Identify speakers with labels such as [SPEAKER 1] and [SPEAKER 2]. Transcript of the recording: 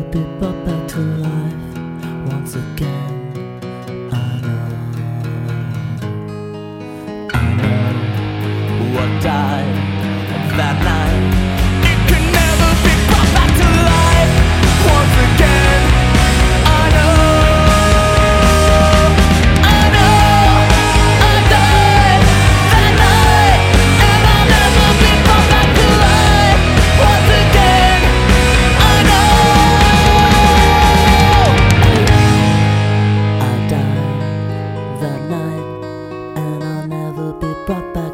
[SPEAKER 1] be brought back to life once again. I know what died that night. It can never be brought back to life once again. I know I died that night, and I'll never be brought back to life once again. I know I died that night, and I'll never be brought back